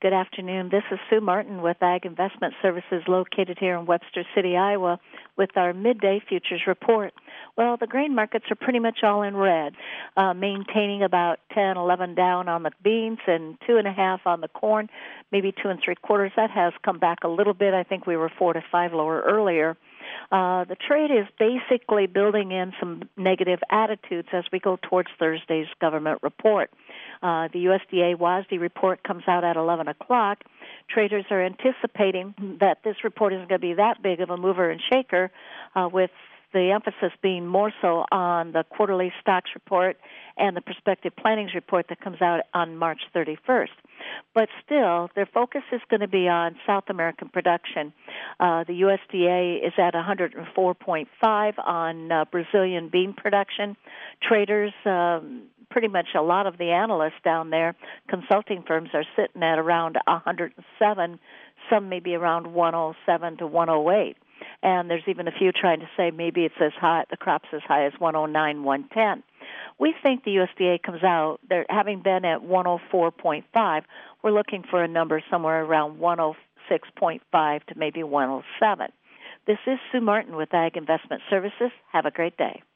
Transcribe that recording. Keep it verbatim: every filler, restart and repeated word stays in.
Good afternoon. This is Sue Martin with Ag Investment Services located here in Webster City, Iowa, with our midday futures report. Well, the grain markets are pretty much all in red, uh, maintaining about ten, eleven down on the beans and two and a half on the corn, maybe two and three quarters. That has come back a little bit. I think we were four to five lower earlier. Uh, the trade is basically building in some negative attitudes as we go towards Thursday's government report. Uh, the U S D A W A S D report comes out at eleven o'clock. Traders are anticipating that this report isn't going to be that big of a mover and shaker, uh, with the emphasis being more so on the quarterly stocks report and the prospective plannings report that comes out on March thirty-first. But still, their focus is going to be on South American production. Uh, the U S D A is at one hundred four point five on uh, Brazilian bean production. Traders, um, pretty much a lot of the analysts down there, consulting firms, are sitting at around one hundred seven, some maybe around one oh seven to one oh eight. And there's even a few trying to say maybe it's as high, the crop's as high as one oh nine, one ten. We think the U S D A comes out, they're having been at one oh four point five, we're looking for a number somewhere around one oh six point five to maybe one oh seven. This is Sue Martin with Ag Investment Services. Have a great day.